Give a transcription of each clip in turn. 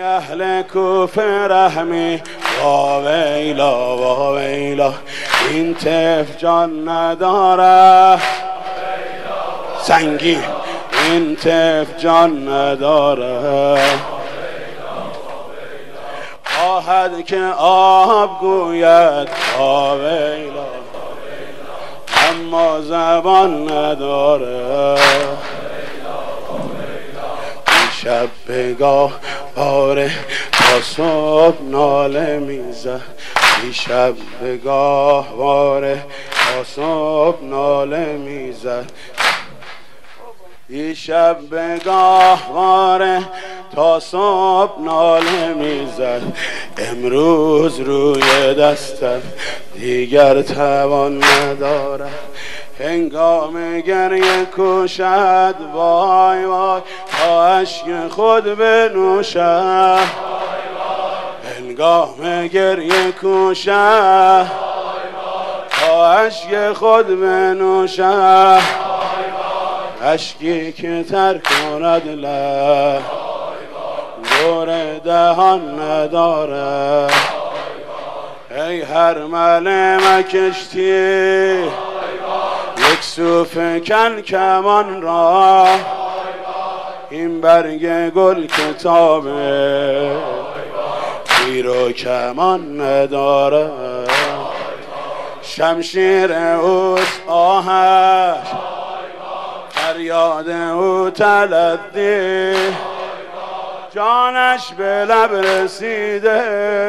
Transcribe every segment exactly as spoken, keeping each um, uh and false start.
اهل کوفه رحمی وا ویلا وا ویلا، این طفل جان نداره سنگین، این طفل جان نداره، خواهد که آب گوید وا ویلا، اما زبان نداره. شب بگاه باره تا صبح ناله میزد، شب بگاه باره تا صبح ناله میزد، شب بگاه باره تا صبح ناله میزد. امروز روی دستم دیگر توان ندارد، هنگام گریه کوشد وای وای تا اشک خود بنوشد، هنگام گریه کوشد تا اشک خود بنوشد، اشکی که تر کند لب دور دهان نداره. ای هر ملم کشتی یک سو فکن کمان را، این برگ گل کتابه تیر و کمان نداره. شمشیر اوست آهش، فریاد او تلدی، جانش به لب رسیده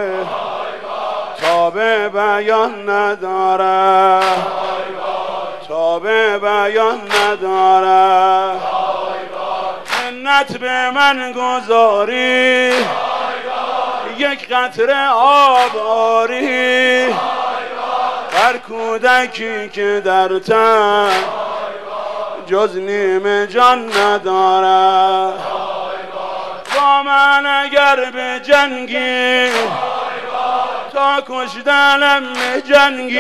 تا به بیان نداره، تا به بیان نداره. منت به من گذاری یک قطره آب آری، هر کودکی که در تن جز نیم جان نداره. با من اگر به جنگی تا کشتنم به جنگی،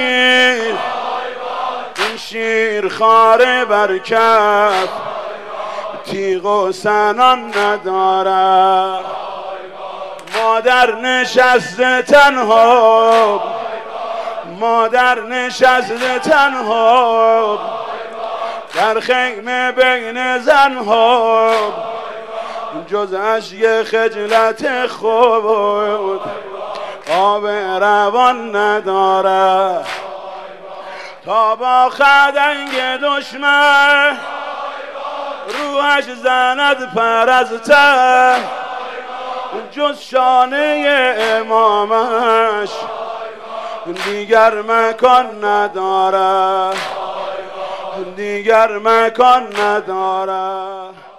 این شیر خاره بر کف تیغ و سنان نداره. مادر نشسته تنها، مادر نشسته تنها در خیمه بین زنها، جز اشک خجلت خود آب روان نداره. تا با خدنگ دشمن روحش زند پر از ته، جز شانه امامش دیگر مکان نداره، دیگر مکان نداره.